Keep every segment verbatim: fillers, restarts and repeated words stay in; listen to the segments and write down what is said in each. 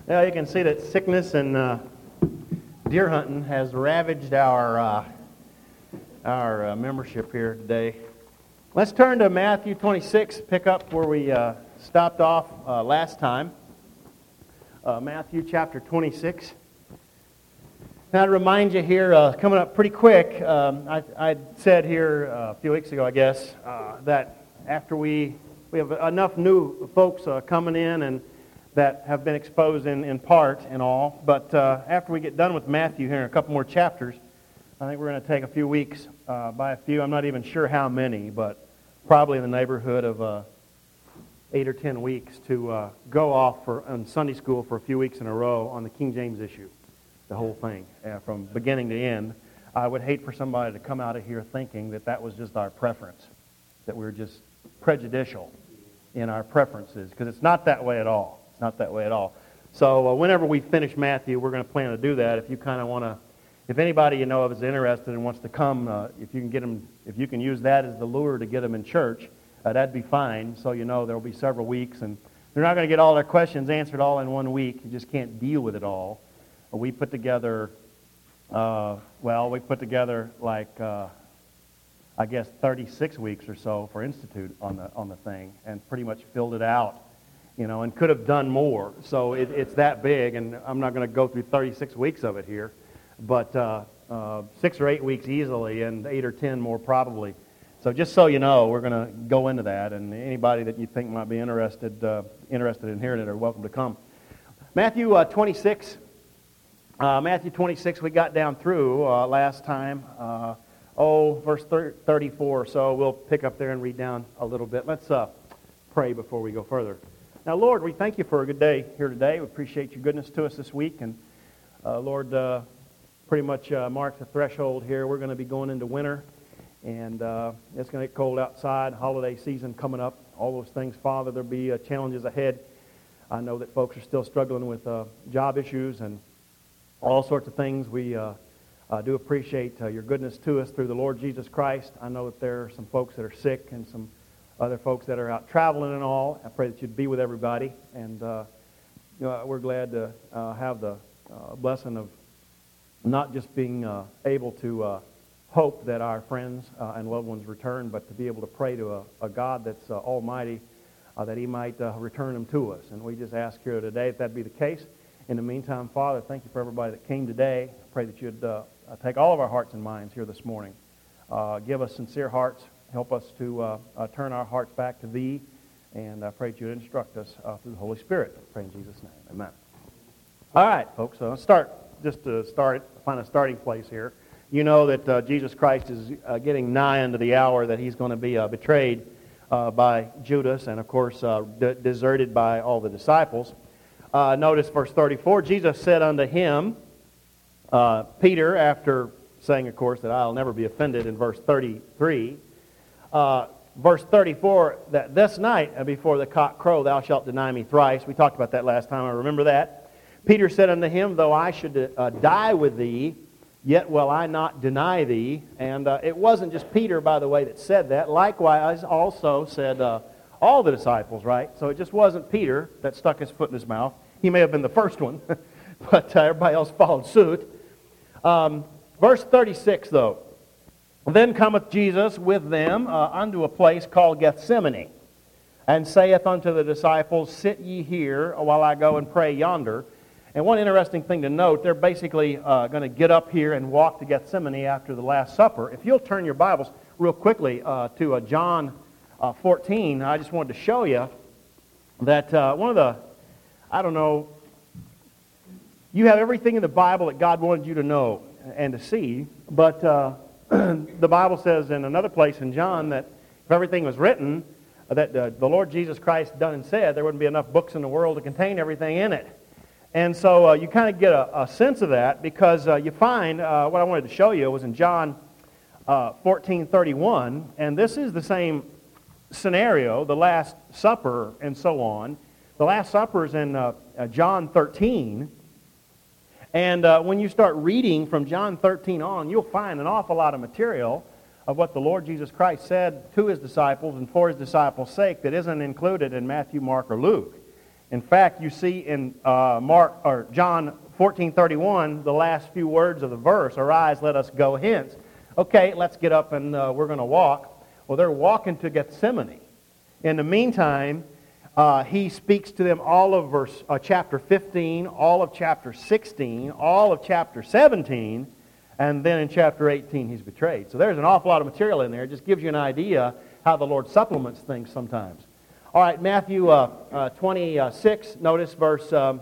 Now you can see that sickness and uh, deer hunting has ravaged our uh, our uh, membership here today. Let's turn to Matthew twenty-six, pick up where we uh, stopped off uh, last time. Uh, Matthew chapter twenty-six. Now to remind you here, uh, coming up pretty quick, um, I, I said here uh, a few weeks ago, I guess, uh, that after we we have enough new folks uh, coming in and that have been exposed in, in part and all, but uh, after we get done with Matthew here in a couple more chapters, I think we're going to take a few weeks, uh, by a few, I'm not even sure how many, but probably in the neighborhood of uh, eight or ten weeks to uh, go off for on Sunday school for a few weeks in a row on the King James issue, the whole thing, uh, from beginning to end. I would hate for somebody to come out of here thinking that that was just our preference, that we we're just prejudicial in our preferences, because it's not that way at all. Not that way at all. So uh, whenever we finish Matthew, we're going to plan to do that. If you kind of want to, if anybody you know of is interested and wants to come, uh, if you can get them, if you can use that as the lure to get them in church, uh, that'd be fine. So you know there will be several weeks, and they're not going to get all their questions answered all in one week. You just can't deal with it all. Uh, we put together, uh, well, we put together like uh, I guess thirty-six weeks or so for Institute on the on the thing, and pretty much filled it out. You know, and could have done more. So it, it's that big, and I'm not going to go through thirty-six weeks of it here, but uh, uh, six or eight weeks easily, and eight or ten more probably. So just so you know, we're going to go into that, and anybody that you think might be interested uh, interested in hearing it are welcome to come. Matthew uh, twenty-six. Uh, Matthew twenty-six. We got down through uh, last time. Uh, oh, verse thirty-four. So we'll pick up there and read down a little bit. Let's uh, pray before we go further. Now, Lord, we thank you for a good day here today. We appreciate your goodness to us this week. And, uh, Lord, uh, pretty much uh, mark the threshold here. We're going to be going into winter, and uh, it's going to get cold outside, holiday season coming up, all those things. Father, there'll be uh, challenges ahead. I know that folks are still struggling with uh, job issues and all sorts of things. We uh, uh, do appreciate uh, your goodness to us through the Lord Jesus Christ. I know that there are some folks that are sick and some other folks that are out traveling and all. I pray that you'd be with everybody. And uh, you know, we're glad to uh, have the uh, blessing of not just being uh, able to uh, hope that our friends uh, and loved ones return, but to be able to pray to a, a God that's uh, almighty, uh, that he might uh, return them to us. And we just ask here today if that be the case. In the meantime, Father, thank you for everybody that came today. I pray that you'd uh, take all of our hearts and minds here this morning. Uh, give us sincere hearts. Help us to uh, uh, turn our hearts back to Thee, and I pray that you instruct us uh, through the Holy Spirit. I pray in Jesus' name. Amen. All right, folks, so let's start, just to start, find a starting place here. You know that uh, Jesus Christ is uh, getting nigh unto the hour that He's going to be uh, betrayed uh, by Judas, and of course uh, de- deserted by all the disciples. Uh, notice verse thirty-four, Jesus said unto him, uh, Peter, after saying, of course, that I'll never be offended in verse thirty-three, Uh, verse thirty-four, that this night before the cock crow thou shalt deny me thrice. We talked about that last time, I remember that. Peter said unto him, though I should uh, die with thee, yet will I not deny thee. And uh, it wasn't just Peter, by the way, that said that. Likewise also said uh, all the disciples, right? So it just wasn't Peter that stuck his foot in his mouth. He may have been the first one, but uh, everybody else followed suit. Um, verse thirty-six, though. Then cometh Jesus with them uh, unto a place called Gethsemane, and saith unto the disciples, sit ye here while I go and pray yonder. And one interesting thing to note, they're basically uh, going to get up here and walk to Gethsemane after the Last Supper. If you'll turn your Bibles real quickly uh, to uh, John uh, fourteen, I just wanted to show you that uh, one of the, I don't know, you have everything in the Bible that God wanted you to know and to see, but Uh, the Bible says in another place in John that if everything was written, that uh, the Lord Jesus Christ done and said, there wouldn't be enough books in the world to contain everything in it. And so uh, you kind of get a, a sense of that because uh, you find, uh, what I wanted to show you was in John uh, fourteen thirty-one, and this is the same scenario, the Last Supper and so on. The Last Supper is in uh, uh, John thirteen. And uh, when you start reading from John thirteen on, you'll find an awful lot of material of what the Lord Jesus Christ said to His disciples and for His disciples' sake that isn't included in Matthew, Mark, or Luke. In fact, you see in uh, Mark or John fourteen thirty-one, the last few words of the verse, "Arise, let us go hence." Okay, let's get up and uh, we're going to walk. Well, they're walking to Gethsemane. In the meantime, uh, he speaks to them all of verse uh, chapter fifteen, all of chapter sixteen, all of chapter seventeen, and then in chapter eighteen he's betrayed. So there's an awful lot of material in there. It just gives you an idea how the Lord supplements things sometimes. All right, Matthew uh, uh, twenty-six, notice verse um,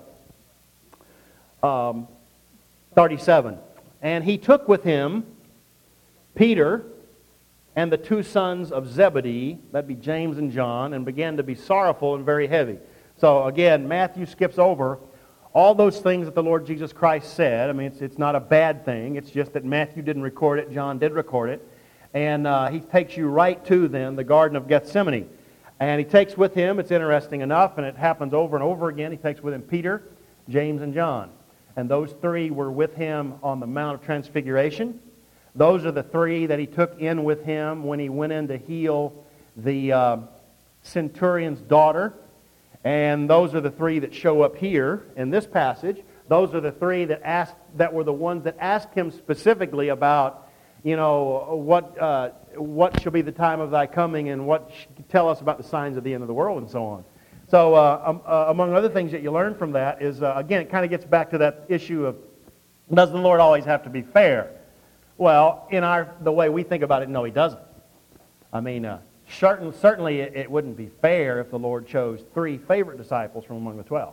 um, thirty-seven. "And he took with him Peter and the two sons of Zebedee," that'd be James and John, "and began to be sorrowful and very heavy." So again, Matthew skips over all those things that the Lord Jesus Christ said. I mean, it's, it's not a bad thing. It's just that Matthew didn't record it, John did record it. And uh, he takes you right to then the Garden of Gethsemane. And he takes with him, it's interesting enough, and it happens over and over again, he takes with him Peter, James, and John. And those three were with him on the Mount of Transfiguration. Those are the three that he took in with him when he went in to heal the uh, centurion's daughter. And those are the three that show up here in this passage. Those are the three that asked, that were the ones that asked him specifically about, you know, what uh, what shall be the time of thy coming, and what sh- tell us about the signs of the end of the world, and so on. So uh, um, uh, among other things that you learn from that is, uh, again, it kind of gets back to that issue of, does the Lord always have to be fair? Well, in our the way we think about it, no, he doesn't. I mean, uh, certain, certainly it, it wouldn't be fair if the Lord chose three favorite disciples from among the twelve.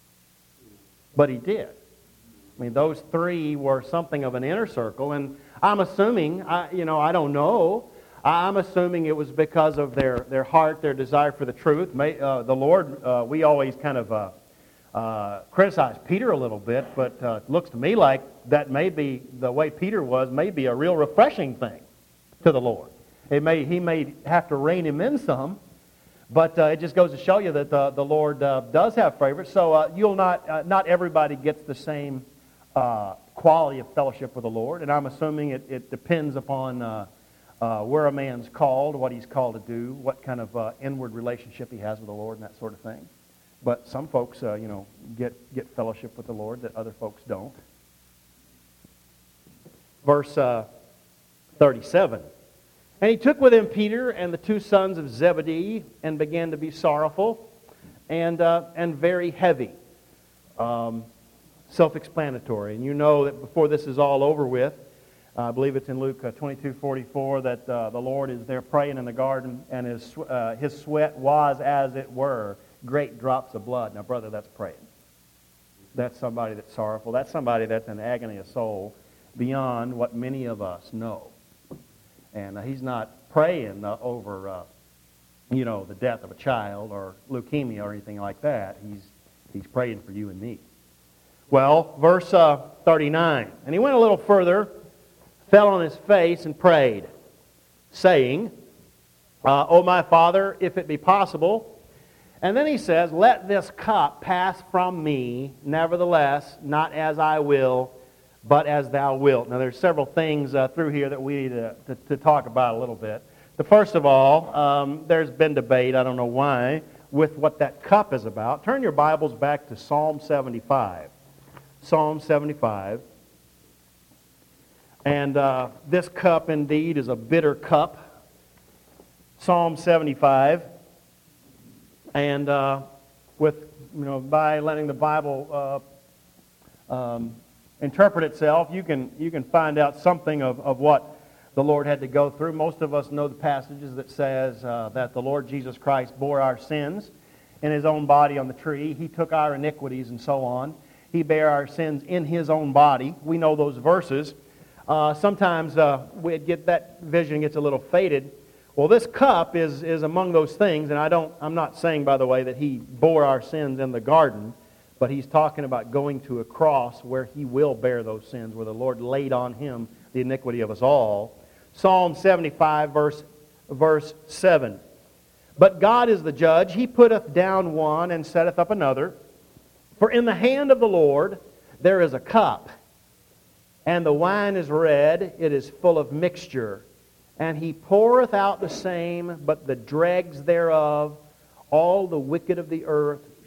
But he did. I mean, those three were something of an inner circle, and I'm assuming, I, you know, I don't know, I'm assuming it was because of their, their heart, their desire for the truth. May, uh, the Lord, uh, we always kind of uh, uh, criticize Peter a little bit, but uh, it looks to me like that may be, the way Peter was, may be a real refreshing thing to the Lord. It may He may have to rein him in some, but uh, it just goes to show you that the, the Lord uh, does have favorites. So uh, you'll not, uh, not everybody gets the same uh, quality of fellowship with the Lord, and I'm assuming it, it depends upon uh, uh, where a man's called, what he's called to do, what kind of uh, inward relationship he has with the Lord, and that sort of thing. But some folks, uh, you know, get get fellowship with the Lord that other folks don't. Verse uh, thirty-seven. "And he took with him Peter and the two sons of Zebedee, and began to be sorrowful and uh, and very heavy." Um, self-explanatory. And you know that before this is all over with, uh, I believe it's in Luke uh, twenty-two forty-four, that uh, the Lord is there praying in the garden, and his, uh, his sweat was, as it were, great drops of blood. Now, brother, that's praying. That's somebody that's sorrowful. That's somebody that's in agony of soul beyond what many of us know. And uh, he's not praying uh, over, uh, you know, the death of a child or leukemia or anything like that. He's he's praying for you and me. Well, verse uh, thirty-nine. "And he went a little further, fell on his face, and prayed, saying, uh, O my Father, if it be possible." And then he says, "Let this cup pass from me, nevertheless, not as I will, but as thou wilt." Now, there's several things uh, through here that we need to, to, to talk about a little bit. The first of all, um, there's been debate, I don't know why, with what that cup is about. Turn your Bibles back to Psalm seventy-five. Psalm seventy-five. And uh, this cup, indeed, is a bitter cup. Psalm seventy-five. And uh, with, you know, by letting the Bible uh, um, interpret itself, you can you can find out something of, of what the Lord had to go through. Most of us know the passages that says uh, that the Lord Jesus Christ bore our sins in His own body on the tree. He took our iniquities and so on. He bare our sins in His own body. We know those verses. Uh, sometimes uh, we get that vision gets a little faded. Well, this cup is is among those things, and I don't. I'm not saying, by the way, that He bore our sins in the garden, but He's talking about going to a cross where He will bear those sins, where the Lord laid on Him the iniquity of us all. Psalm seventy-five, verse verse seven. "But God is the judge; He putteth down one and setteth up another. For in the hand of the Lord there is a cup, and the wine is red; it is full of mixture. And He poureth out the same, but the dregs thereof, all the wicked of the earth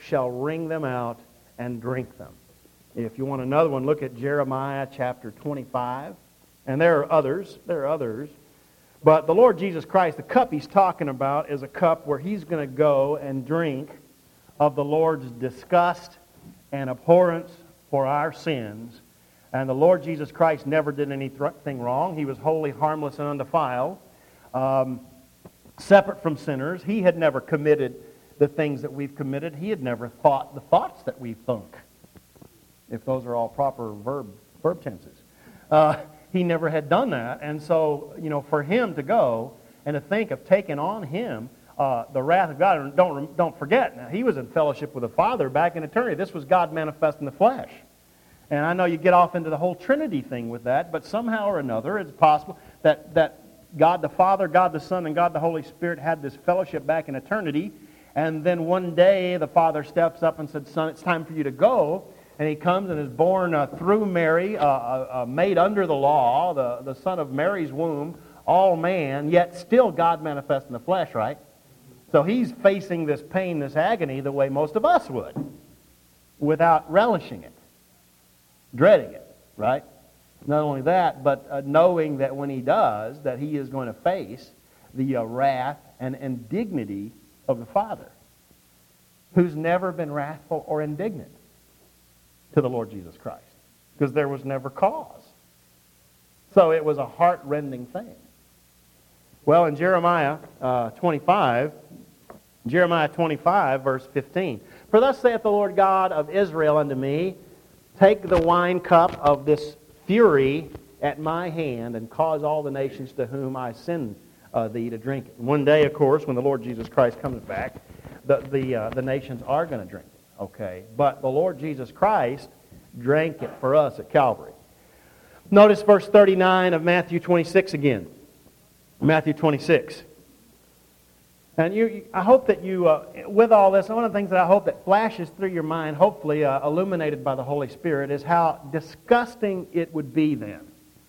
shall wring them out and drink them. If you want another one, look at Jeremiah chapter twenty-five. And there are others. There are others. But the Lord Jesus Christ, the cup he's talking about is a cup where he's going to go and drink of the Lord's disgust and abhorrence for our sins. And the Lord Jesus Christ never did anything wrong. He was holy, harmless, and undefiled, um, separate from sinners. He had never committed the things that we've committed. He had never thought the thoughts that we think, if those are all proper verb verb tenses. Uh, he never had done that. And so, you know, for him to go and to think of taking on him uh, the wrath of God, and don't, don't forget, now, he was in fellowship with the Father back in eternity. This was God manifest in the flesh. And I know you get off into the whole Trinity thing with that, but somehow or another it's possible that, that God the Father, God the Son, and God the Holy Spirit had this fellowship back in eternity, and then one day the Father steps up and said, Son, it's time for you to go. And he comes and is born uh, through Mary, uh, uh, made under the law, the, the son of Mary's womb, all man, yet still God manifest in the flesh, right? So he's facing this pain, this agony, the way most of us would, without relishing it, dreading it, right? Not only that, but uh, knowing that when he does, that he is going to face the uh, wrath and indignity of the Father, who's never been wrathful or indignant to the Lord Jesus Christ, because there was never cause. So it was a heart-rending thing. Well, in Jeremiah uh, twenty-five, Jeremiah twenty-five, verse fifteen, For thus saith the Lord God of Israel unto me, Take the wine cup of this fury at my hand, and cause all the nations to whom I send uh, thee to drink it. And one day, of course, when the Lord Jesus Christ comes back, the the, uh, the nations are going to drink it. Okay, but the Lord Jesus Christ drank it for us at Calvary. Notice verse thirty-nine of Matthew twenty-six again. Matthew twenty-six. And you, I hope that you, uh, with all this, one of the things that I hope that flashes through your mind, hopefully uh, illuminated by the Holy Spirit, is how disgusting it would be then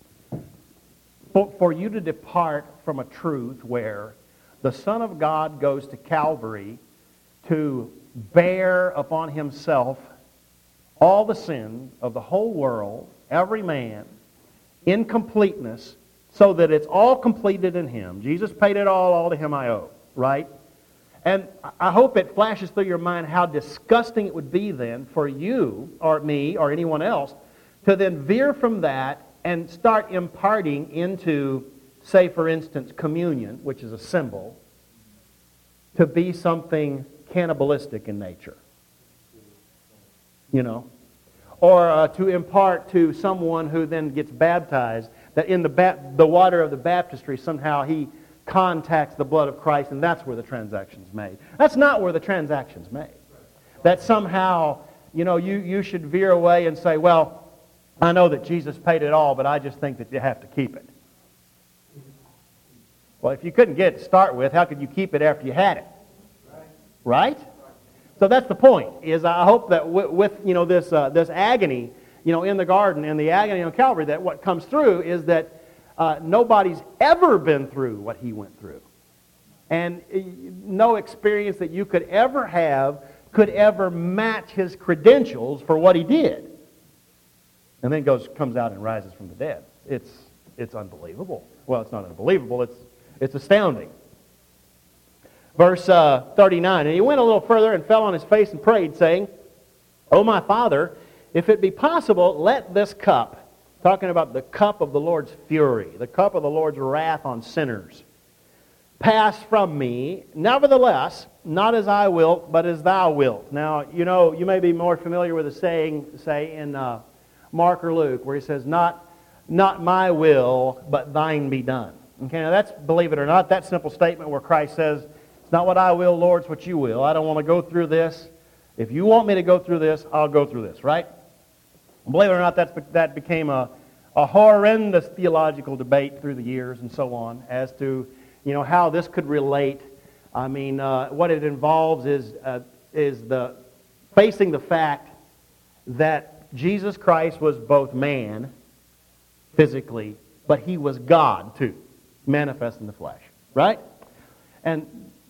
for, for you to depart from a truth where the Son of God goes to Calvary to bear upon himself all the sin of the whole world, every man, in completeness, so that it's all completed in him. Jesus paid it all, all to him I owe, right? And I hope it flashes through your mind how disgusting it would be then for you, or me, or anyone else, to then veer from that and start imparting into, say for instance, communion, which is a symbol, to be something cannibalistic in nature, you know, or uh, to impart to someone who then gets baptized that in the ba- the water of the baptistry somehow he contacts the blood of Christ, and that's where the transaction's made. That's not where the transaction's made. That somehow, you know, you, you should veer away and say, well, I know that Jesus paid it all, but I just think that you have to keep it. Well, if you couldn't get it to start with, how could you keep it after you had it? Right? So that's the point, is I hope that with, with you know, this uh, this agony, you know, in the garden and the agony on Calvary, that what comes through is that uh, nobody's ever been through what he went through. And uh, no experience that you could ever have could ever match his credentials for what he did. And then goes comes out and rises from the dead. It's it's unbelievable. Well, it's not unbelievable, it's it's astounding. Verse uh, thirty-nine, And he went a little further and fell on his face and prayed, saying, O my Father, if it be possible, let this cup, talking about the cup of the Lord's fury, the cup of the Lord's wrath on sinners, pass from me. Nevertheless, not as I will, but as thou wilt. Now, you know, you may be more familiar with the saying, say, in uh, Mark or Luke, where he says, not, not my will, but thine be done. Okay, now that's, believe it or not, that simple statement where Christ says, it's not what I will, Lord, it's what you will. I don't want to go through this. If you want me to go through this, I'll go through this, right? Believe it or not, that's, that became a, a horrendous theological debate through the years and so on as to, you know, how this could relate. I mean, uh, what it involves is uh, is the facing the fact that Jesus Christ was both man, physically, but he was God too, manifest in the flesh, right? And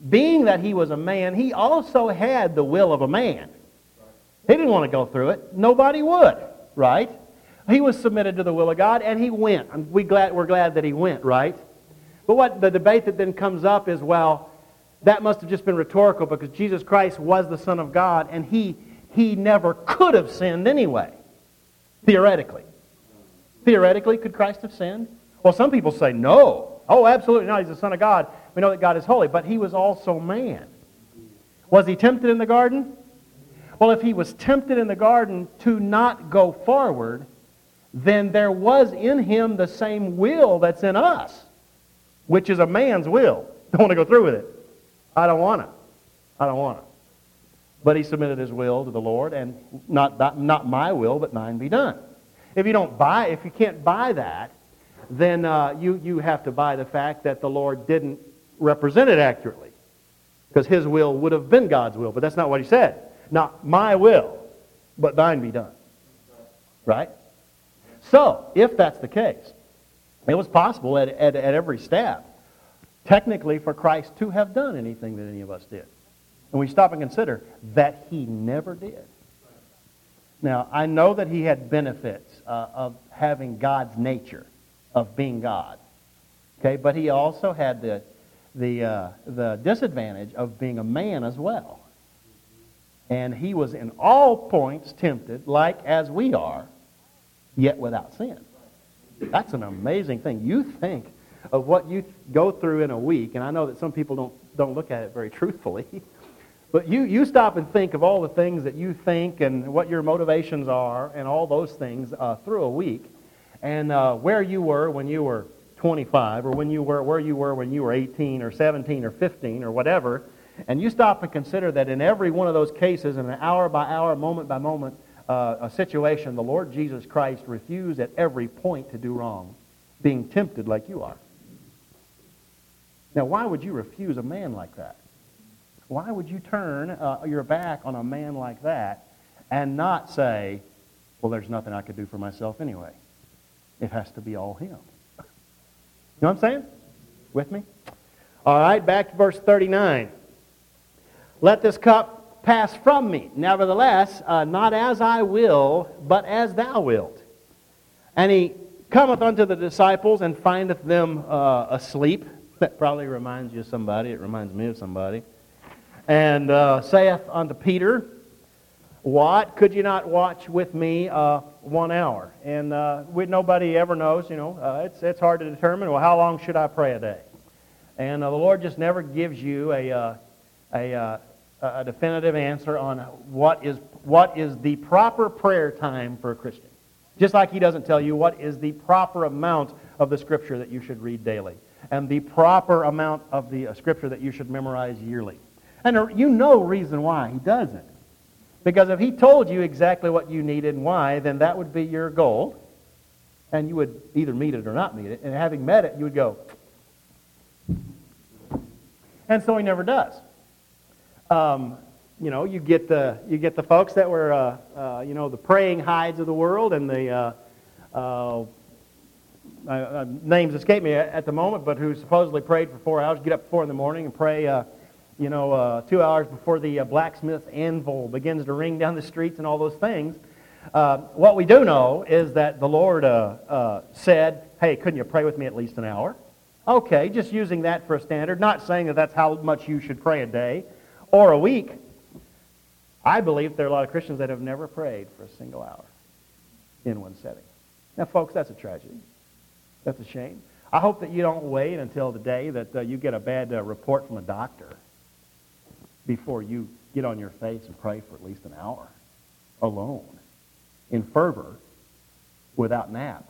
being that he was a man, he also had the will of a man. He didn't want to go through it. Nobody would, right? He was submitted to the will of God, and he went. And we glad, we're glad that he went, right? But what the debate that then comes up is, well, that must have just been rhetorical because Jesus Christ was the Son of God, and he, he never could have sinned anyway, theoretically. Theoretically, could Christ have sinned? Well, some people say no. Oh, absolutely not. He's the Son of God. We know that God is holy, but he was also man. Was he tempted in the garden? Well, if he was tempted in the garden to not go forward, then there was in him the same will that's in us, which is a man's will. Don't want to go through with it. I don't want to. I don't want to. But he submitted his will to the Lord, and not, not, not my will, but thine be done. If you don't buy, if you can't buy that, then uh, you, you have to buy the fact that the Lord didn't represent it accurately. Because his will would have been God's will, but that's not what he said. Not my will, but thine be done. Right? So, if that's the case, it was possible at, at, at every step, technically, for Christ to have done anything that any of us did. And we stop and consider that he never did. Now, I know that he had benefits uh, of having God's nature, of being God. Okay, but he also had the, the, uh, the disadvantage of being a man as well. And he was in all points tempted, like as we are, yet without sin. That's an amazing thing. You think of what you go through in a week, and I know that some people don't, don't look at it very truthfully, but you, you stop and think of all the things that you think and what your motivations are and all those things uh, through a week, and uh, where you were when you were twenty-five, or when you were where you were when you were eighteen or seventeen or fifteen or whatever, and you stop and consider that in every one of those cases, in an hour by hour, moment by moment uh, a situation, the Lord Jesus Christ refused at every point to do wrong, being tempted like you are. Now, why would you refuse a man like that? Why would you turn uh, your back on a man like that and not say, well, there's nothing I could do for myself anyway? It has to be all him. You know what I'm saying? With me? All right, back to verse thirty-nine. Let this cup pass from me. Nevertheless, uh, not as I will, but as thou wilt. And he cometh unto the disciples and findeth them uh, asleep. That probably reminds you of somebody. It reminds me of somebody. And uh, saith unto Peter, what? Could you not watch with me uh, one hour? And uh, we, nobody ever knows, you know. Uh, it's, it's hard to determine, well, how long should I pray a day? And uh, the Lord just never gives you a, uh, a, uh, a definitive answer on what is, what is the proper prayer time for a Christian. Just like he doesn't tell you what is the proper amount of the Scripture that you should read daily, and the proper amount of the uh, Scripture that you should memorize yearly. And uh, you know reason why he doesn't. Because if he told you exactly what you needed and why, then that would be your goal, and you would either meet it or not meet it. And having met it, you would go. And so he never does. Um, you know, you get the you get the folks that were, uh, uh, you know, the praying hides of the world, and the uh, uh, uh, names escape me at the moment, but who supposedly prayed for four hours, get up at four in the morning and pray. Uh, you know, uh, two hours before the uh, blacksmith's anvil begins to ring down the streets and all those things. Uh, what we do know is that the Lord uh, uh, said, hey, couldn't you pray with me at least an hour? Okay, just using that for a standard, not saying that that's how much you should pray a day or a week. I believe there are a lot of Christians that have never prayed for a single hour in one setting. Now, folks, that's a tragedy. That's a shame. I hope that you don't wait until the day that uh, you get a bad uh, report from a doctor before you get on your face and pray for at least an hour alone, in fervor, without naps.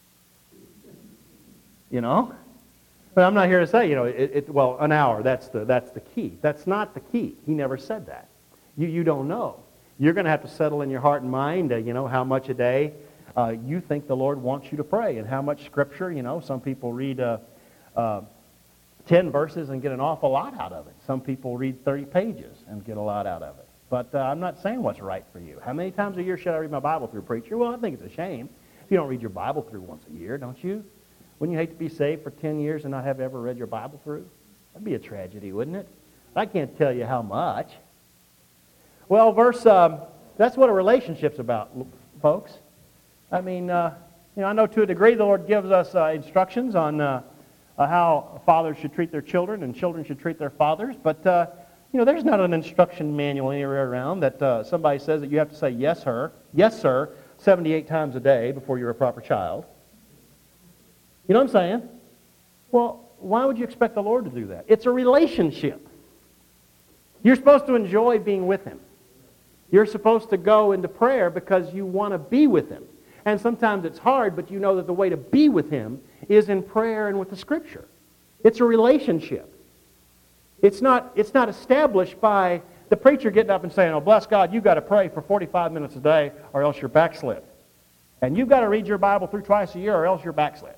You know? But I'm not here to say, you know, it, it, well, an hour, that's the, that's the key. That's not the key. He never said that. You, you don't know. You're going to have to settle in your heart and mind, uh, you know, how much a day uh, you think the Lord wants you to pray, and how much Scripture, you know. Some people read uh, uh, ten verses and get an awful lot out of it. Some people read thirty pages and get a lot out of it. But uh, I'm not saying what's right for you. How many times a year should I read my Bible through, preacher? Well, I think it's a shame if you don't read your Bible through once a year, don't you? Wouldn't you hate to be saved for ten years and not have ever read your Bible through? That'd be a tragedy, wouldn't it? I can't tell you how much. Well, verse, um, that's what a relationship's about, folks. I mean, uh, you know, I know to a degree the Lord gives us uh, instructions on uh, uh, how fathers should treat their children and children should treat their fathers, but, uh, you know, there's not an instruction manual anywhere around that uh, somebody says that you have to say yes, sir, yes, sir, seventy-eight times a day before you're a proper child. You know what I'm saying? Well, why would you expect the Lord to do that? It's a relationship. You're supposed to enjoy being with Him. You're supposed to go into prayer because you want to be with Him. And sometimes it's hard, but you know that the way to be with Him is in prayer and with the Scripture. It's a relationship. It's not, it's not established by the preacher getting up and saying, oh, bless God, you've got to pray for forty-five minutes a day or else you're backslid. And you've got to read your Bible through twice a year or else you're backslid.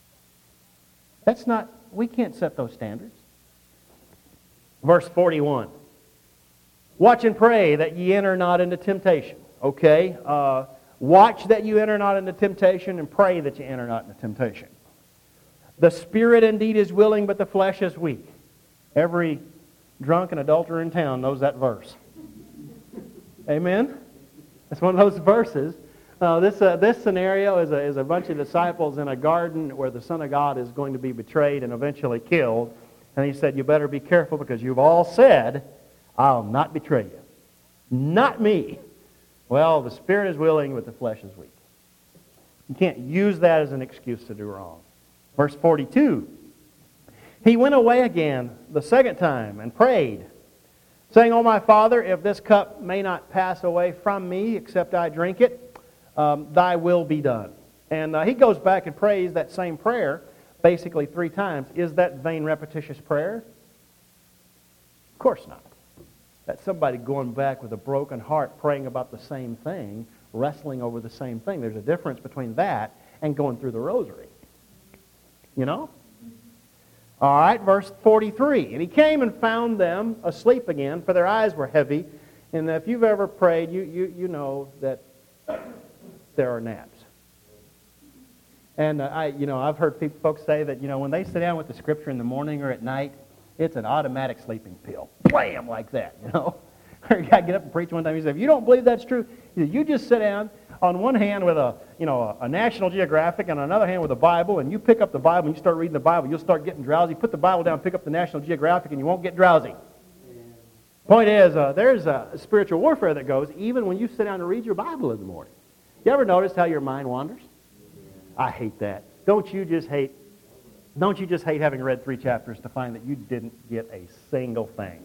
That's not, we can't set those standards. Verse forty-one. Watch and pray that ye enter not into temptation. Okay? Uh, watch that you enter not into temptation and pray that you enter not into temptation. The spirit indeed is willing, but the flesh is weak. Every drunk and adulterer in town knows that verse. Amen? That's one of those verses. Uh, this uh, this scenario is a, is a bunch of disciples in a garden where the Son of God is going to be betrayed and eventually killed. And He said, you better be careful because you've all said, I'll not betray you. Not me. Well, the spirit is willing, but the flesh is weak. You can't use that as an excuse to do wrong. Verse forty-two. He went away again the second time and prayed, saying, O my Father, if this cup may not pass away from me except I drink it, um, thy will be done. And uh, he goes back and prays that same prayer basically three times. Is that vain, repetitious prayer? Of course not. That's somebody going back with a broken heart praying about the same thing, wrestling over the same thing. There's a difference between that and going through the rosary. You know? All right, verse forty-three. And he came and found them asleep again, for their eyes were heavy. And if you've ever prayed, you, you, you know that there are naps. And uh, I, you know, I've heard people, folks say that, you know, when they sit down with the Scripture in the morning or at night, it's an automatic sleeping pill. Blam, like that, you know. Or a guy get up and preach one time. He said, if you don't believe that's true, you just sit down on one hand with a, you know, a National Geographic and on another hand with a Bible, and you pick up the Bible and you start reading the Bible, you'll start getting drowsy. Put the Bible down, pick up the National Geographic, and you won't get drowsy. Yeah. Point is, uh, there's a spiritual warfare that goes even when you sit down to read your Bible in the morning. You ever notice how your mind wanders? Yeah. I hate that. Don't you just hate Don't you just hate having read three chapters to find that you didn't get a single thing?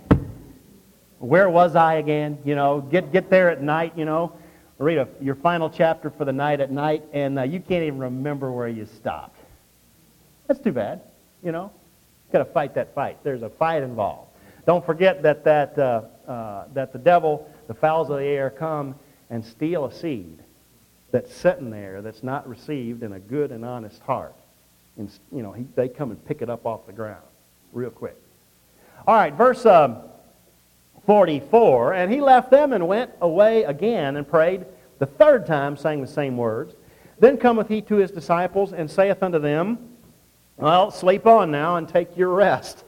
Where was I again? You know, get get there at night, you know, read a, your final chapter for the night at night, and uh, you can't even remember where you stopped. That's too bad, you know. You've got to fight that fight. There's a fight involved. Don't forget that that uh, uh, that the devil, the fowls of the air, come and steal a seed that's sitting there that's not received in a good and honest heart. And, you know, he, they come and pick it up off the ground real quick. All right, verse um, forty-four. And he left them and went away again and prayed the third time, saying the same words. Then cometh he to his disciples and saith unto them, well, sleep on now and take your rest.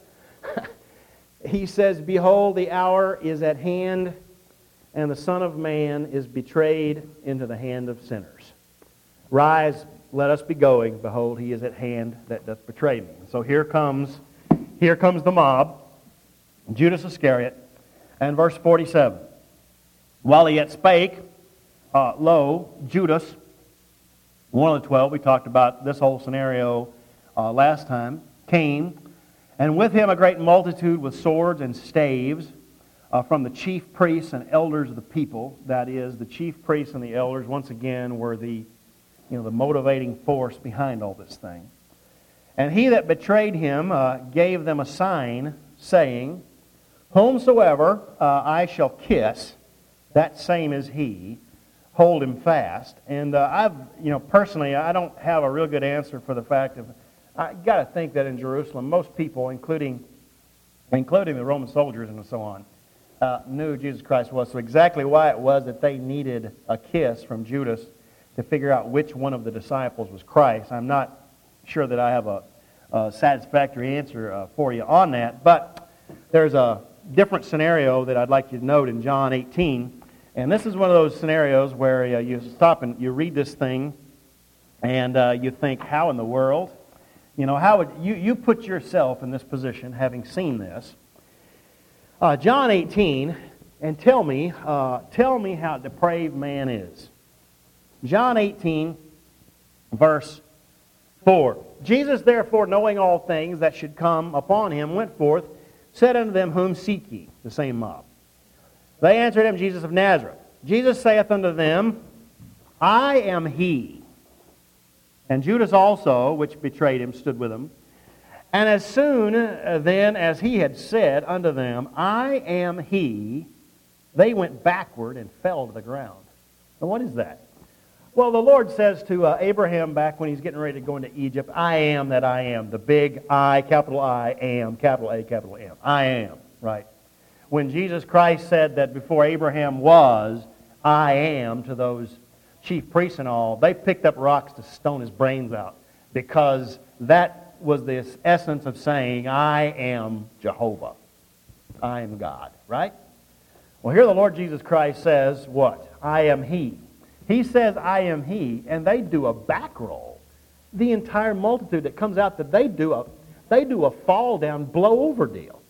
He says, behold, the hour is at hand, and the Son of Man is betrayed into the hand of sinners. Rise, let us be going. Behold, he is at hand that doth betray me. So here comes, here comes the mob, Judas Iscariot, and verse forty-seven. While he yet spake, uh, lo, Judas, one of the twelve, we talked about this whole scenario uh, last time, came, and with him a great multitude with swords and staves uh, from the chief priests and elders of the people. That is, the chief priests and the elders, once again, were the you know, the motivating force behind all this thing. And he that betrayed him uh, gave them a sign, saying, whomsoever uh, I shall kiss, that same is he. Hold him fast. And uh, I've, you know, personally, I don't have a real good answer for the fact of, I got to think that in Jerusalem, most people, including, including the Roman soldiers and so on, uh, knew who Jesus Christ was. So exactly why it was that they needed a kiss from Judas to figure out which one of the disciples was Christ. I'm not sure that I have a, a satisfactory answer uh, for you on that, but There's a different scenario that I'd like you to note in John eighteen. And this is one of those scenarios where uh, you stop and you read this thing and uh, you think, how in the world? You know, how would you, you put yourself in this position having seen this? Uh, John eighteen, and tell me, uh, tell me how depraved man is. John eighteen, verse four. Jesus, therefore, knowing all things that should come upon him, went forth, said unto them, Whom seek ye? The same mob. They answered him, Jesus of Nazareth. Jesus saith unto them, I am he. And Judas also, which betrayed him, stood with him. And as soon then as he had said unto them, I am he, they went backward and fell to the ground. Now what is that? Well, the Lord says to uh, Abraham back when he's getting ready to go into Egypt, I am that I am. The big I, capital I, am, capital A, capital M. I am, right? When Jesus Christ said that before Abraham was, I am, to those chief priests and all, they picked up rocks to stone his brains out because that was the essence of saying, I am Jehovah. I am God, right? Well, here the Lord Jesus Christ says what? I am he. He says, I am he, and they do a back roll. The entire multitude that comes out, that they do a, they do a fall down, blow over deal.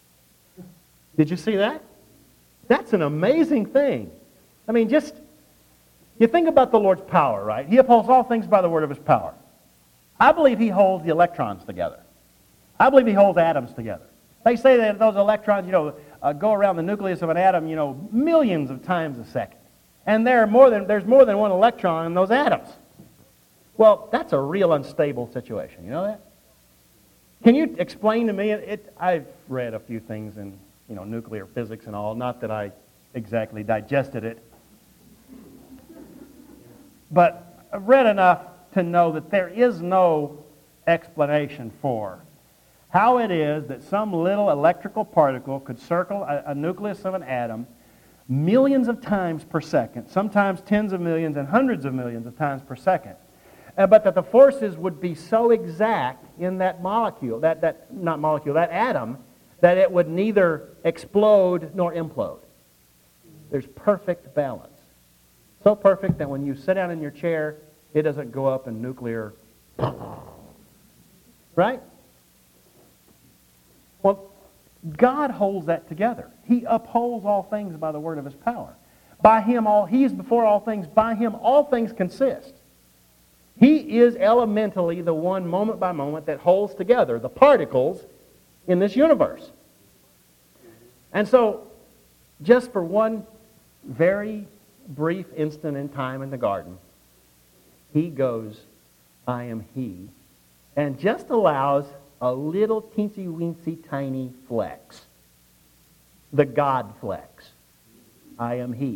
Did you see that? That's an amazing thing. I mean, just, you think about the Lord's power, right? He upholds all things by the word of his power. I believe he holds the electrons together. I believe he holds atoms together. They say that those electrons, you know, uh, go around the nucleus of an atom, you know, millions of times a second. And there are more than, there's more than one electron in those atoms. Well, that's a real unstable situation. You know that? Can you explain to me? It, it, I've read a few things in, you know, nuclear physics and all. Not that I exactly digested it. But I've read enough to know that there is no explanation for how it is that some little electrical particle could circle a, a nucleus of an atom millions of times per second, sometimes tens of millions and hundreds of millions of times per second. Uh, but that the forces would be so exact in that molecule, that, that not molecule, that atom, that it would neither explode nor implode. There's perfect balance. So perfect that when you sit down in your chair, it doesn't go up in nuclear. Right? Well, God holds that together. He upholds all things by the word of his power. By him all, he is before all things. By him all things consist. He is elementally the one moment by moment that holds together the particles in this universe. And so, just for one very brief instant in time in the garden, he goes, I am he, and just allows a little teensy-weensy tiny flex. The God flex. I am he.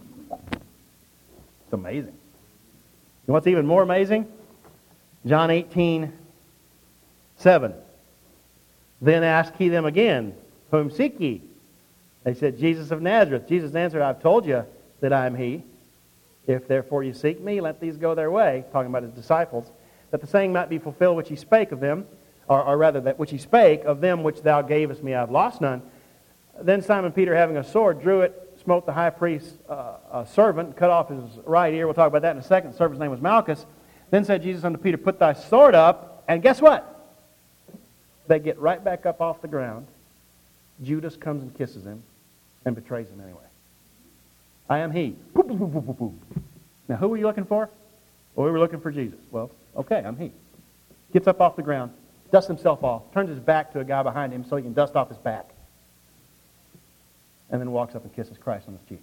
It's amazing. You know what's even more amazing? John eighteen, seven. Then asked he them again, Whom seek ye? They said, Jesus of Nazareth. Jesus answered, I've told you that I am he. If therefore you seek me, let these go their way, talking about his disciples, that the saying might be fulfilled which he spake of them, or, or rather that which he spake, of them which thou gavest me I have lost none. Then Simon Peter, having a sword, drew it, smote the high priest's uh, uh, servant, cut off his right ear. We'll talk about that in a second. The servant's name was Malchus. Then said Jesus unto Peter, Put thy sword up, and guess what? They get right back up off the ground. Judas comes and kisses him and betrays him anyway. I am he. Now, who were you looking for? Well, we were looking for Jesus. Well, okay, I'm he. Gets up off the ground, dusts himself off, turns his back to a guy behind him so he can dust off his back, and then walks up and kisses Christ on his cheek.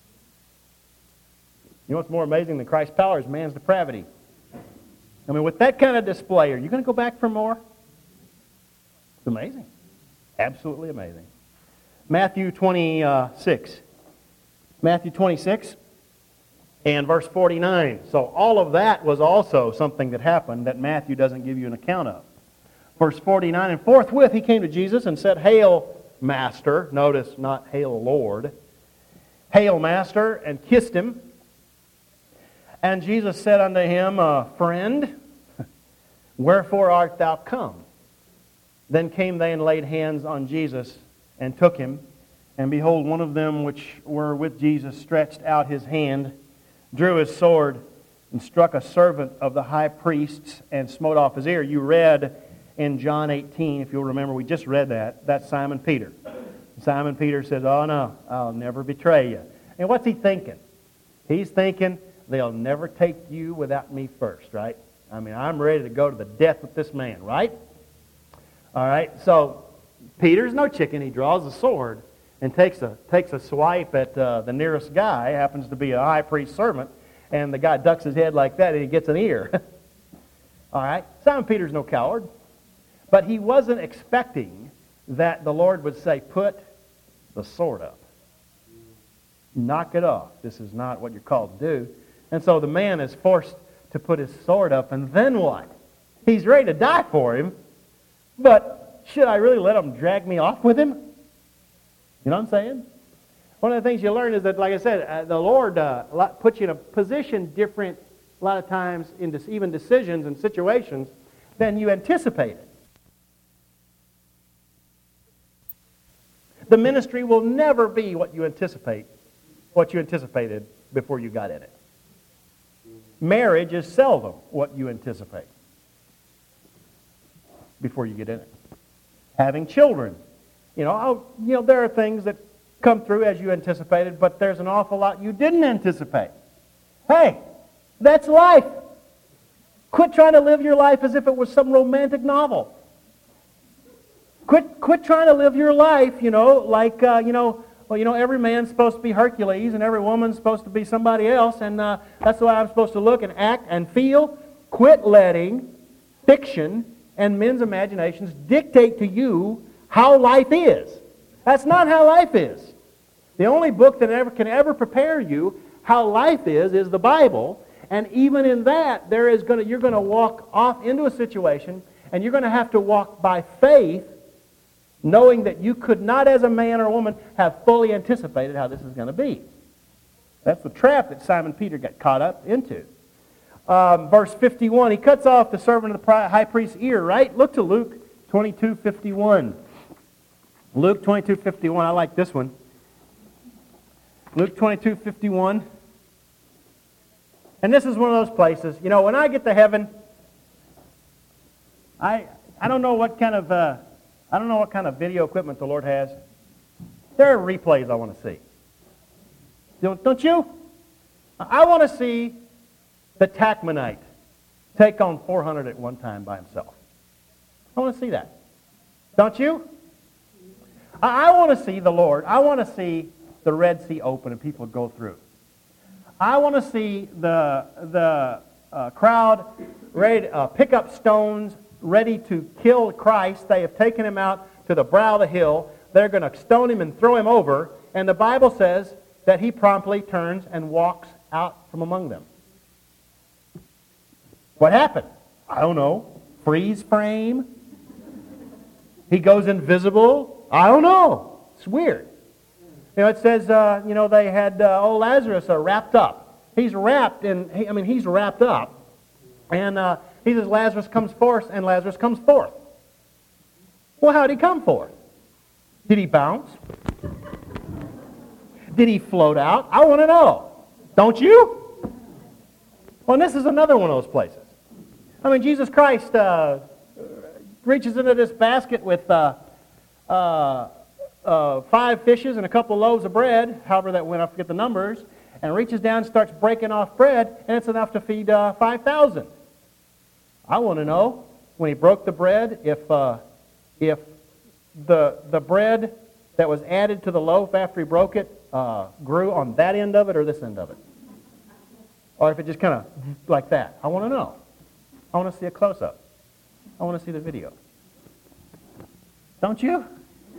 You know what's more amazing than Christ's power is man's depravity. I mean, with that kind of display, are you going to go back for more? It's amazing. Absolutely amazing. Matthew twenty-six. Matthew twenty-six and verse forty-nine. So all of that was also something that happened that Matthew doesn't give you an account of. Verse forty-nine, And forthwith he came to Jesus and said, Hail, Master. Notice, not Hail, Lord. Hail, Master, and kissed him. And Jesus said unto him, uh, Friend, wherefore art thou come? Then came they and laid hands on Jesus and took him. And behold, one of them which were with Jesus stretched out his hand, drew his sword, and struck a servant of the high priest's, and smote off his ear. You read in John eighteen, if you'll remember, we just read that. That's Simon Peter. Simon Peter says, oh no, I'll never betray you. And what's he thinking? He's thinking, they'll never take you without me first, right? I mean, I'm ready to go to the death with this man, right? All right, so Peter's no chicken. He draws a sword and takes a takes a swipe at uh, the nearest guy, happens to be a high priest servant, and the guy ducks his head like that and he gets an ear. All right, Simon Peter's no coward, but he wasn't expecting that the Lord would say, put the sword up. Knock it off. This is not what you're called to do. And so the man is forced to put his sword up, and then what? He's ready to die for him, but should I really let him drag me off with him? You know what I'm saying? One of the things you learn is that, like I said, uh, the Lord uh, puts you in a position different a lot of times in dis- even decisions and situations than you anticipated. The ministry will never be what you anticipate, what you anticipated before you got in it. Marriage is seldom what you anticipate before you get in it. Having children. You know, I'll, you know, there are things that come through as you anticipated, but there's an awful lot you didn't anticipate. Hey, that's life. Quit trying to live your life as if it was some romantic novel. Quit, quit trying to live your life, you know, like, uh, you know, well, you know, every man's supposed to be Hercules and every woman's supposed to be somebody else, and uh, that's the way I'm supposed to look and act and feel. Quit letting fiction and men's imaginations dictate to you how life is. That's not how life is. The only book that ever can ever prepare you how life is is the Bible, and even in that, there is going to you're going to walk off into a situation, and you're going to have to walk by faith, knowing that you could not, as a man or woman, have fully anticipated how this is going to be. That's the trap that Simon Peter got caught up into. Um, verse fifty-one, he cuts off the servant of the high priest's ear, right? Look to Luke twenty-two fifty-one. Luke twenty-two fifty-one, I like this one. Luke twenty-two fifty-one. And this is one of those places, you know, when I get to heaven, I I don't know what kind of uh, I don't know what kind of video equipment the Lord has. There are replays I want to see. Don't, don't you? I want to see the Tachmonite take on four hundred at one time by himself. I want to see that. Don't you? I, I want to see the Lord. I want to see the Red Sea open and people go through. I want to see the, the uh, crowd ready to uh, pick up stones, ready to kill Christ. They have taken him out to the brow of the hill. They're going to stone him and throw him over. And the Bible says that he promptly turns and walks out from among them. What happened? I don't know. Freeze frame? He goes invisible? I don't know. It's weird. You know, it says, uh, you know, they had uh, old Lazarus uh, wrapped up. He's wrapped in, he, I mean, he's wrapped up. And uh, he says, Lazarus comes forth, and Lazarus comes forth. Well, how did he come forth? Did he bounce? Did he float out? I want to know. Don't you? Well, and this is another one of those places. I mean, Jesus Christ uh, reaches into this basket with uh, uh, uh, five fishes and a couple of loaves of bread, however that went, I forget the numbers, and reaches down and starts breaking off bread, and it's enough to feed uh, five thousand. I want to know, when he broke the bread, if uh, if the the bread that was added to the loaf after he broke it uh, grew on that end of it or this end of it. Or if it just kind of like that. I want to know. I want to see a close-up. I want to see the video. Don't you?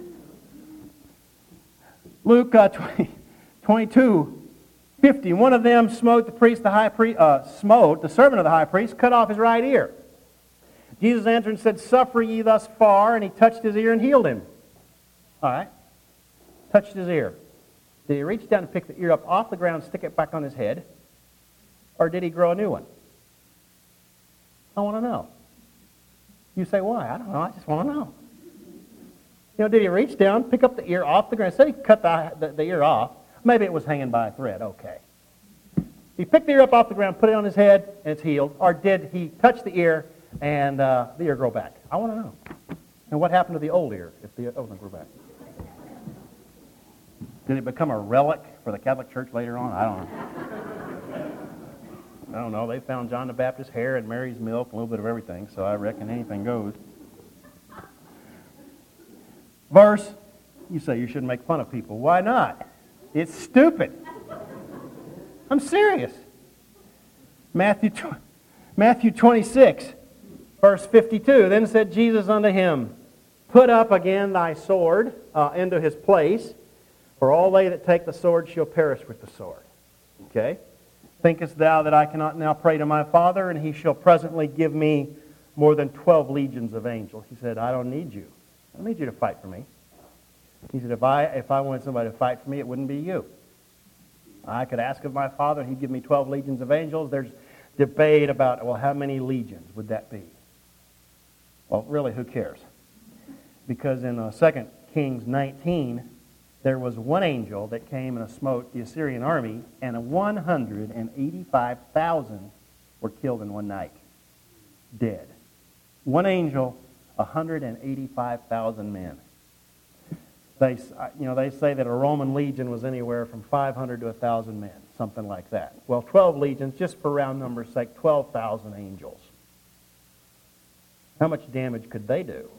Luke uh, twenty, twenty-two fifty. One of them smote the priest, the high priest, uh, smote the servant of the high priest, cut off his right ear. Jesus answered and said, "Suffer ye thus far," and he touched his ear and healed him. All right. Touched his ear. Did he reach down and pick the ear up off the ground, stick it back on his head? Or did he grow a new one? I want to know. You say, why? I don't know. I just want to know. You know, did he reach down, pick up the ear off the ground? Said he cut the, the, the ear off. Maybe it was hanging by a thread. Okay. He picked the ear up off the ground, put it on his head, and it's healed. Or did he touch the ear and uh, the ear grow back? I want to know. And what happened to the old ear if the old one grew back? Did it become a relic for the Catholic Church later on? I don't know. I don't know. They found John the Baptist's hair and Mary's milk, a little bit of everything, so I reckon anything goes. Verse, you say you shouldn't make fun of people. Why not? It's stupid. I'm serious. Matthew, Matthew twenty-six, verse fifty-two. Then said Jesus unto him, Put up again thy sword uh, into his place, for all they that take the sword shall perish with the sword. Okay? Thinkest thou that I cannot now pray to my Father, and he shall presently give me more than twelve legions of angels? He said, I don't need you. I don't need you to fight for me. He said, if I if I wanted somebody to fight for me, it wouldn't be you. I could ask of my Father, and he'd give me twelve legions of angels. There's debate about, well, how many legions would that be? Well, really, who cares? Because in uh, Second Kings nineteen, there was one angel that came and smote the Assyrian army, and one hundred eighty-five thousand were killed in one night. Dead. One angel, one hundred eighty-five thousand men. They, you know, they say that a Roman legion was anywhere from five hundred to one thousand men, something like that. Well, twelve legions, just for round numbers' sake, twelve thousand angels. How much damage could they do?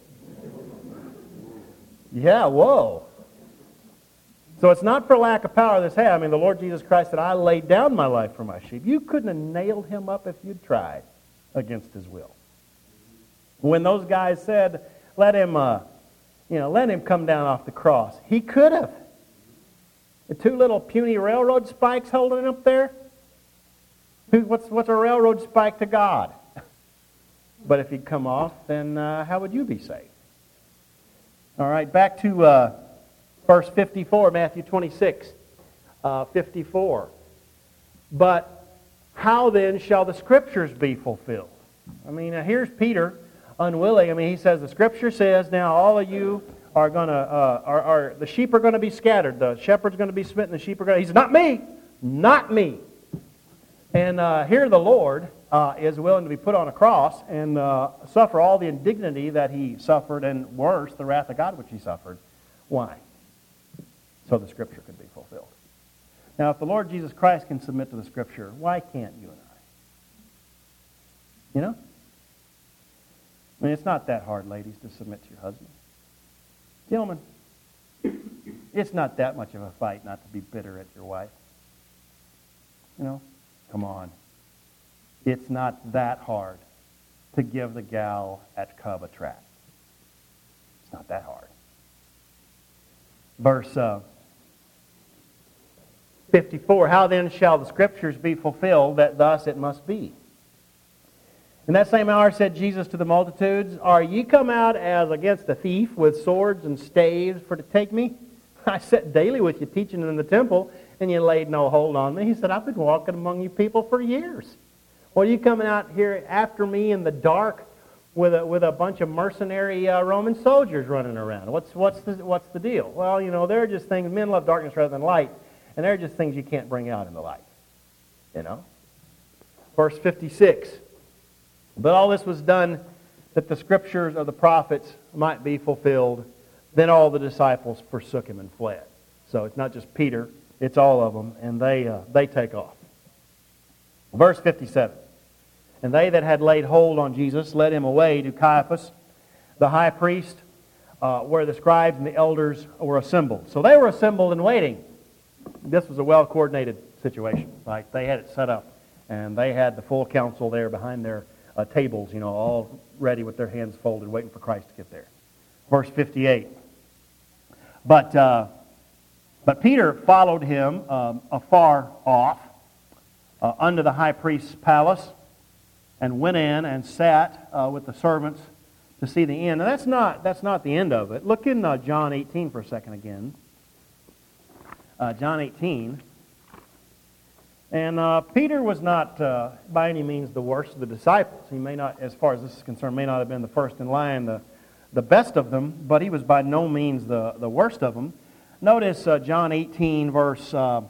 Yeah, whoa. So it's not for lack of power this had. I mean, the Lord Jesus Christ said, I laid down my life for my sheep. You couldn't have nailed him up if you'd tried against his will. When those guys said, let him, uh, you know, let him come down off the cross, he could have. The two little puny railroad spikes holding him up there, what's, what's a railroad spike to God? But if he'd come off, then uh, how would you be saved? All right, back to uh, verse fifty-four, Matthew twenty-six, uh, fifty-four. But how then shall the Scriptures be fulfilled? I mean, uh, here's Peter unwilling. I mean, he says, the Scripture says, now all of you are going to, uh, are, are, the sheep are going to be scattered. The shepherd's going to be smitten, the sheep are going to, he says, not me, not me. And uh, here the Lord uh, is willing to be put on a cross and uh, suffer all the indignity that he suffered, and worse, the wrath of God which he suffered. Why? So the Scripture could be fulfilled. Now, if the Lord Jesus Christ can submit to the Scripture, why can't you and I? You know? I mean, it's not that hard, ladies, to submit to your husband. Gentlemen, it's not that much of a fight not to be bitter at your wife. You know? Come on. It's not that hard to give the gal at Cub a tract. It's not that hard. Verse uh, fifty-four, how then shall the Scriptures be fulfilled, that thus it must be? In that same hour said Jesus to the multitudes, are ye come out as against a thief with swords and staves for to take me? I sat daily with you teaching in the temple, and you laid no hold on me. He said, I've been walking among you people for years. What are you coming out here after me in the dark with a, with a bunch of mercenary uh, Roman soldiers running around? What's, what's, the, what's the deal? Well, you know, they're just things, men love darkness rather than light, and they're just things you can't bring out in the light. You know? Verse fifty-six. But all this was done that the Scriptures of the prophets might be fulfilled. Then all the disciples forsook him and fled. So it's not just Peter, it's all of them, and they uh, they take off. Verse fifty-seven. And they that had laid hold on Jesus led him away to Caiaphas, the high priest, uh, where the scribes and the elders were assembled. So they were assembled and waiting. This was a well-coordinated situation. Like they had it set up, and they had the full council there behind their uh, tables, you know, all ready with their hands folded, waiting for Christ to get there. Verse fifty-eight. But uh, but Peter followed him um, afar off uh, unto the high priest's palace, and went in and sat uh, with the servants to see the end. Now that's not that's not the end of it. Look in uh, John eighteen for a second again. Uh, John eighteen. And uh, Peter was not uh, by any means the worst of the disciples. He may not, as far as this is concerned, may not have been the first in line, the the best of them, but he was by no means the, the worst of them. Notice uh, John eighteen, verse uh,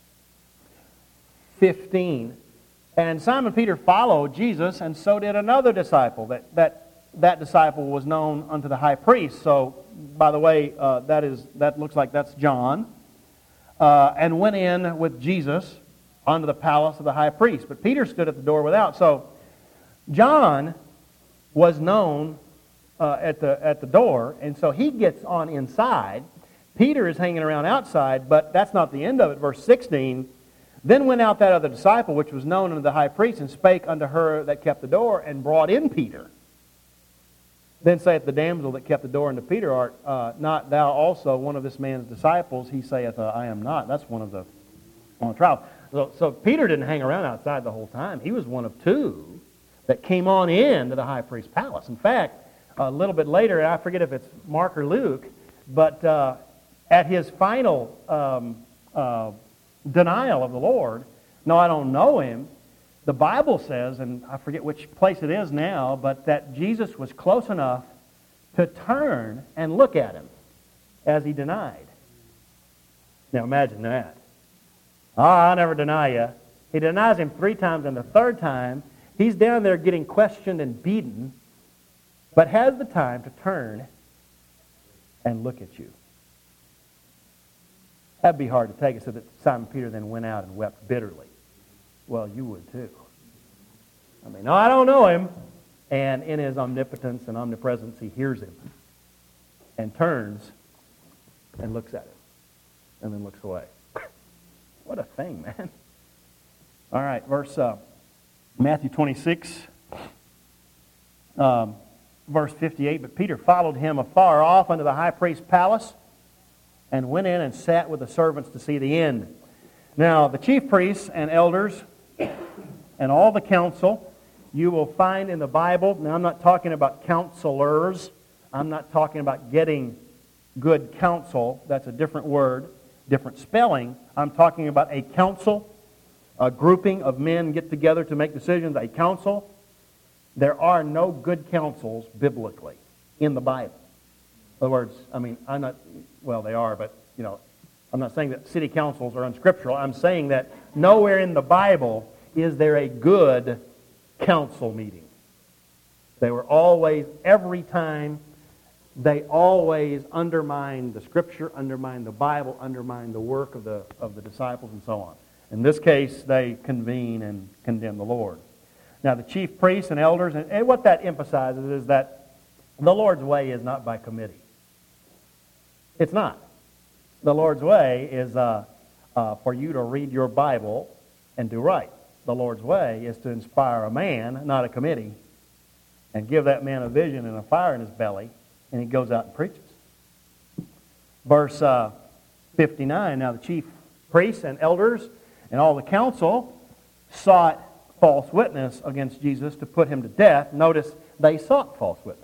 fifteen. And Simon Peter followed Jesus, and so did another disciple. That that that disciple was known unto the high priest. So, by the way, uh, that is that looks like that's John. Uh, and went in with Jesus unto the palace of the high priest. But Peter stood at the door without. So, John was known uh, at the at the door, and so he gets on inside. Peter is hanging around outside, but that's not the end of it. Verse sixteen. Then went out that other disciple, which was known unto the high priest, and spake unto her that kept the door, and brought in Peter. Then saith the damsel that kept the door unto Peter, Art uh, not thou also one of this man's disciples? He saith, uh, I am not. That's one of the on the trial. So, so Peter didn't hang around outside the whole time. He was one of two that came on in to the high priest's palace. In fact, a little bit later, I forget if it's Mark or Luke, but uh, at his final um, uh, denial of the Lord, no, I don't know him, the Bible says, and I forget which place it is now, but that Jesus was close enough to turn and look at him as he denied. Now imagine that. Oh, I'll never deny you. He denies him three times, and the third time, he's down there getting questioned and beaten, but has the time to turn and look at you. That'd be hard to take it, so that Simon Peter then went out and wept bitterly. Well, you would too. I mean, no, I don't know him. And in his omnipotence and omnipresence, he hears him and turns and looks at him and then looks away. What a thing, man. All right, verse uh, Matthew twenty-six, um, verse fifty-eight. But Peter followed him afar off unto the high priest's palace, and went in and sat with the servants to see the end. Now, the chief priests and elders and all the council, you will find in the Bible, now I'm not talking about counselors, I'm not talking about getting good counsel, that's a different word, different spelling. I'm talking about a council, a grouping of men get together to make decisions, a council. There are no good councils biblically in the Bible. In other words, I mean, I'm not, well, they are, but, you know, I'm not saying that city councils are unscriptural. I'm saying that nowhere in the Bible is there a good council meeting. They were always, every time, they always undermined the Scripture, undermined the Bible, undermined the work of the of the disciples, and so on. In this case, they convene and condemn the Lord. Now, the chief priests and elders, and, and what that emphasizes is that the Lord's way is not by committee. It's not. The Lord's way is uh, uh, for you to read your Bible and do right. The Lord's way is to inspire a man, not a committee, and give that man a vision and a fire in his belly, and he goes out and preaches. Verse uh, fifty-nine, now the chief priests and elders and all the council sought false witness against Jesus to put him to death. Notice, they sought false witness.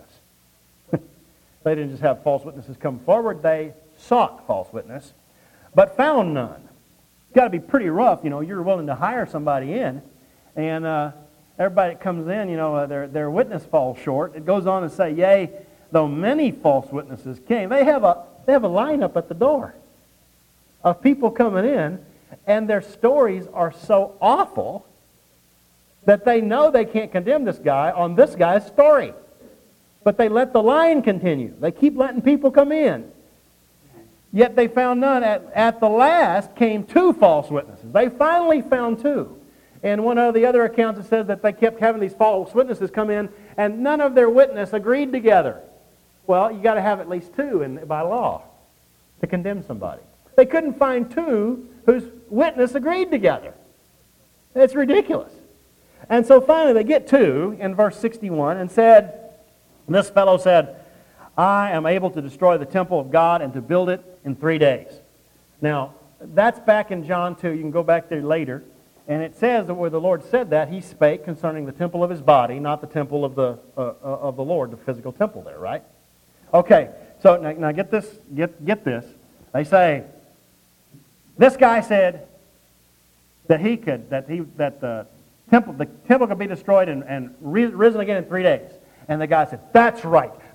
They didn't just have false witnesses come forward, they sought false witness, but found none. It's got to be pretty rough, you know, you're willing to hire somebody in, and uh, everybody that comes in, you know, uh, their, their witness falls short. It goes on to say, yea, though many false witnesses came. They have a, they have a lineup at the door of people coming in, and their stories are so awful that they know they can't condemn this guy on this guy's story. But they let the line continue. They keep letting people come in. Yet they found none. At, at the last came two false witnesses. They finally found two. In one of the other accounts, it says that they kept having these false witnesses come in, and none of their witness agreed together. Well, you got to have at least two in, by law to condemn somebody. They couldn't find two whose witness agreed together. It's ridiculous. And so finally they get two in verse sixty-one and said, this fellow said, I am able to destroy the temple of God and to build it in three days. Now, that's back in John two. You can go back there later. And it says that where the Lord said that, he spake concerning the temple of his body, not the temple of the uh, of the Lord, the physical temple there, right? Okay, so now, now get this, get get this. They say, this guy said that he could, that he that the temple the temple could be destroyed and, and risen again in three days. And the guy said, that's right.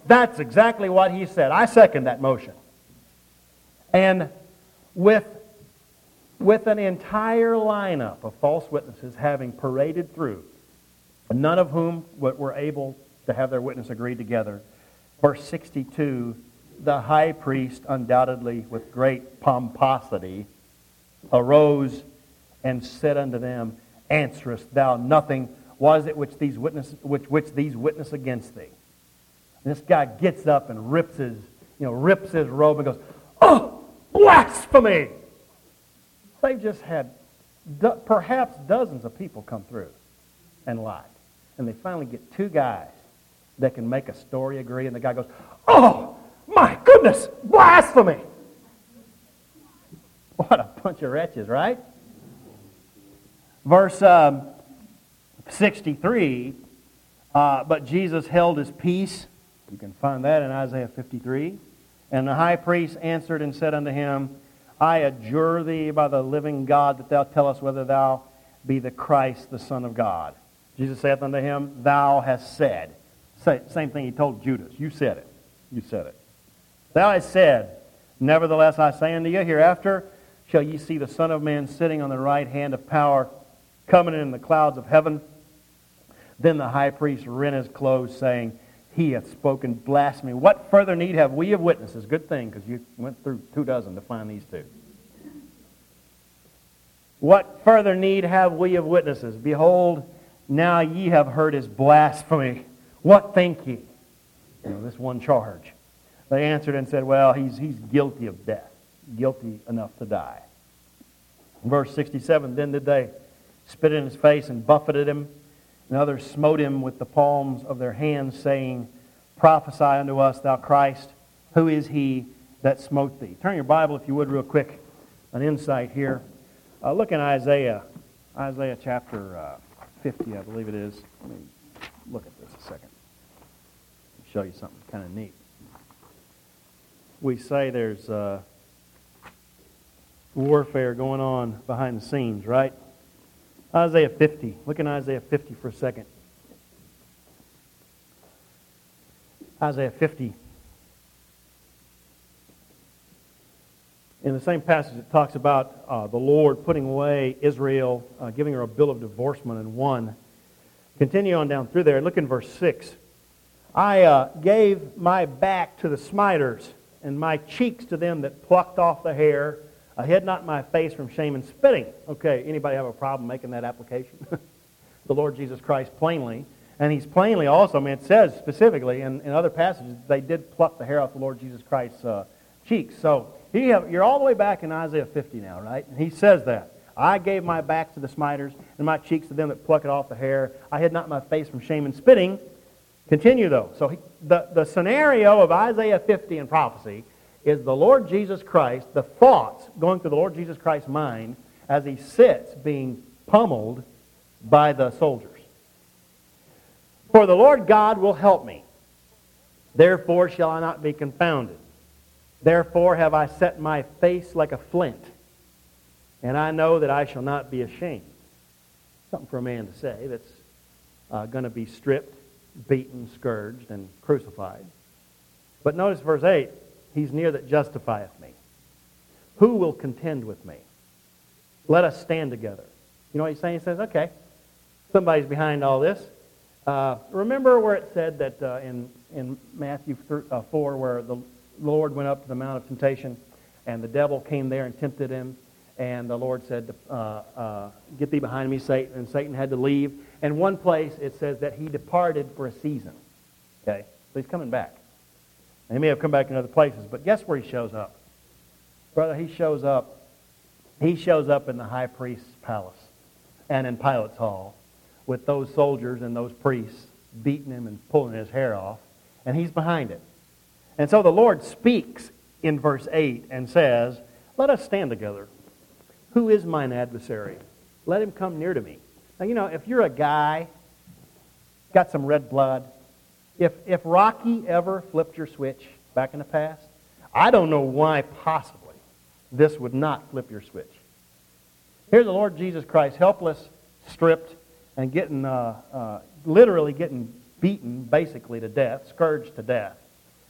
That's exactly what he said. I second that motion. And with, with an entire lineup of false witnesses having paraded through, none of whom were able to have their witness agreed together, verse sixty-two, the high priest, undoubtedly with great pomposity, arose and said unto them, Answerest thou nothing? Was it which these witness which, which these witness against thee? And this guy gets up and rips his, you know, rips his robe and goes, Oh, blasphemy! They've just had do, perhaps dozens of people come through and lie. And they finally get two guys that can make a story agree, and the guy goes, Oh, my goodness, blasphemy! What a bunch of wretches, right? Verse um, sixty-three, uh, but Jesus held his peace. You can find that in Isaiah fifty-three. And the high priest answered and said unto him, I adjure thee by the living God that thou tell us whether thou be the Christ, the Son of God. Jesus saith unto him, Thou hast said. Same thing he told Judas. You said it. You said it. Thou hast said, Nevertheless I say unto you, hereafter shall ye see the Son of Man sitting on the right hand of power, coming in the clouds of heaven. Then the high priest rent his clothes, saying, He hath spoken blasphemy. What further need have we of witnesses? Good thing, because you went through two dozen to find these two. What further need have we of witnesses? Behold, now ye have heard his blasphemy. What think ye? You know, this one charge. They answered and said, Well, he's, he's guilty of death. Guilty enough to die. Verse sixty-seven, Then did they spit in his face and buffeted him. And others smote him with the palms of their hands, saying, Prophesy unto us, thou Christ, who is he that smote thee? Turn your Bible, if you would, real quick. An insight here. Uh, look in Isaiah, Isaiah chapter uh, fifty, I believe it is. Let me look at this a second. Show you something kind of neat. We say there's uh, warfare going on behind the scenes, right? Isaiah fifty. Look in Isaiah fifty for a second. Isaiah fifty. In the same passage, it talks about uh, the Lord putting away Israel, uh, giving her a bill of divorcement in one. Continue on down through there. Look in verse six. I uh, gave my back to the smiters, and my cheeks to them that plucked off the hair. I hid not my face from shame and spitting. Okay, anybody have a problem making that application? The Lord Jesus Christ plainly. And he's plainly also, I mean, it says specifically in, in other passages, they did pluck the hair off the Lord Jesus Christ's uh, cheeks. So he have, you're all the way back in Isaiah fifty now, right? And he says that. I gave my back to the smiters, and my cheeks to them that pluck it off the hair. I hid not my face from shame and spitting. Continue, though. So he, the, the scenario of Isaiah fifty in prophecy is the Lord Jesus Christ, the thoughts going through the Lord Jesus Christ's mind as he sits being pummeled by the soldiers. For the Lord God will help me. Therefore shall I not be confounded. Therefore have I set my face like a flint, and I know that I shall not be ashamed. Something for a man to say that's uh, going to be stripped, beaten, scourged, and crucified. But notice verse eight. He's near that justifieth me. Who will contend with me? Let us stand together. You know what he's saying? He says, okay, somebody's behind all this. Uh, remember where it said that uh, in, in Matthew four, where the Lord went up to the Mount of Temptation, and the devil came there and tempted him, and the Lord said, uh, uh, get thee behind me, Satan, and Satan had to leave. And one place it says that he departed for a season. Okay, so he's coming back. And he may have come back in other places, but guess where he shows up? Brother, he shows up, he shows up in the high priest's palace and in Pilate's hall with those soldiers and those priests beating him and pulling his hair off, and he's behind it. And so the Lord speaks in verse eight and says, let us stand together. Who is mine adversary? Let him come near to me. Now, you know, if you're a guy, got some red blood, If if Rocky ever flipped your switch back in the past, I don't know why possibly this would not flip your switch. Here's the Lord Jesus Christ, helpless, stripped, and getting uh, uh, literally getting beaten basically to death, scourged to death.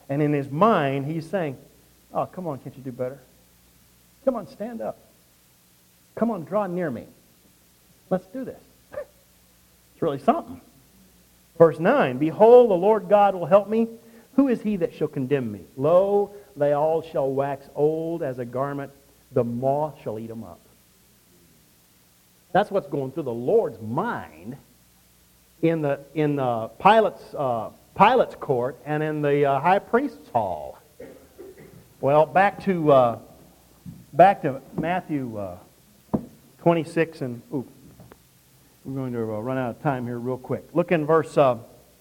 And in his mind, he's saying, oh, come on, can't you do better? Come on, stand up. Come on, draw near me. Let's do this. It's really something. Verse nine, behold, the Lord God will help me. Who is he that shall condemn me? Lo, they all shall wax old as a garment. The moth shall eat them up. That's what's going through the Lord's mind in the in the Pilate's uh, Pilate's court and in the uh, high priest's hall. Well, back to uh, back to Matthew uh, twenty-six, and ooh, we're going to uh, run out of time here real quick. Look in verse uh,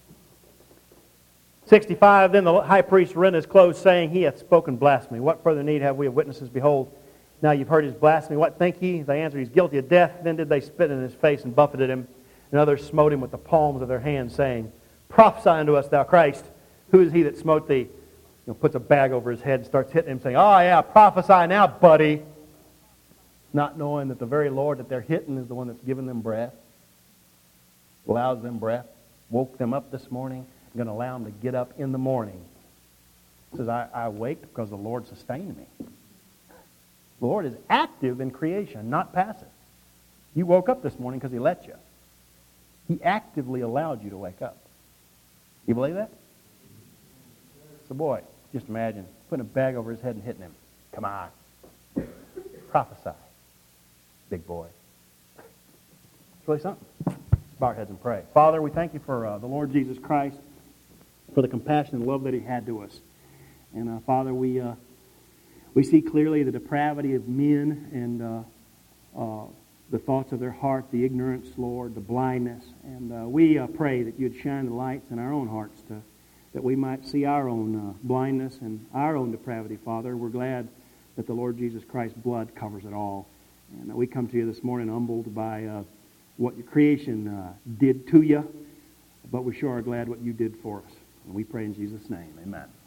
sixty-five. Then the high priest rent his clothes, saying, He hath spoken blasphemy. What further need have we of witnesses? Behold, now you've heard his blasphemy. What think ye? They answered, He's guilty of death. Then did they spit in his face and buffeted him. And others smote him with the palms of their hands, saying, Prophesy unto us, thou Christ. Who is he that smote thee? You know, puts a bag over his head and starts hitting him, saying, Oh yeah, prophesy now, buddy. Not knowing that the very Lord that they're hitting is the one that's giving them breath, allows them breath, woke them up this morning, going to allow them to get up in the morning. He says, I, I waked because the Lord sustained me. The Lord is active in creation, not passive. You woke up this morning because He let you. He actively allowed you to wake up. You believe that? So boy, just imagine putting a bag over his head and hitting him. Come on. Prophesy. Big boy. It's really something. Bow our heads and pray. Father, we thank you for uh, the Lord Jesus Christ, for the compassion and love that He had to us. And uh, Father, we uh, we see clearly the depravity of men and uh, uh, the thoughts of their heart, the ignorance, Lord, the blindness. And uh, we uh, pray that You'd shine the lights in our own hearts to, that we might see our own uh, blindness and our own depravity, Father. We're glad that the Lord Jesus Christ's blood covers it all. And uh, we come to You this morning humbled by uh, what Your creation uh, did to You, but we sure are glad what You did for us. And we pray in Jesus' name. Amen.